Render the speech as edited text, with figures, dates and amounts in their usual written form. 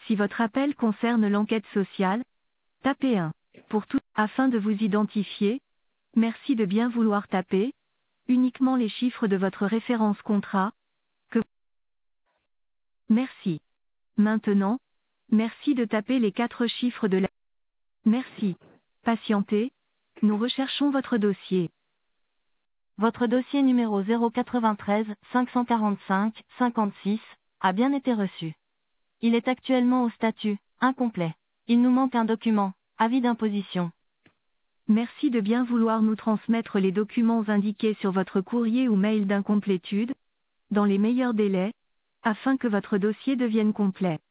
Si votre appel concerne l'enquête sociale, tapez 1. Pour tout, afin de vous identifier, merci de bien vouloir taper uniquement les chiffres de votre référence contrat. Merci. Maintenant, merci de taper les 4 chiffres de la. Merci. Patientez. Nous recherchons votre dossier. Votre dossier numéro 093 545 56 a bien été reçu. Il est actuellement au statut incomplet. Il nous manque un document, avis d'imposition. Merci de bien vouloir nous transmettre les documents indiqués sur votre courrier ou mail d'incomplétude, dans les meilleurs délais, afin que votre dossier devienne complet.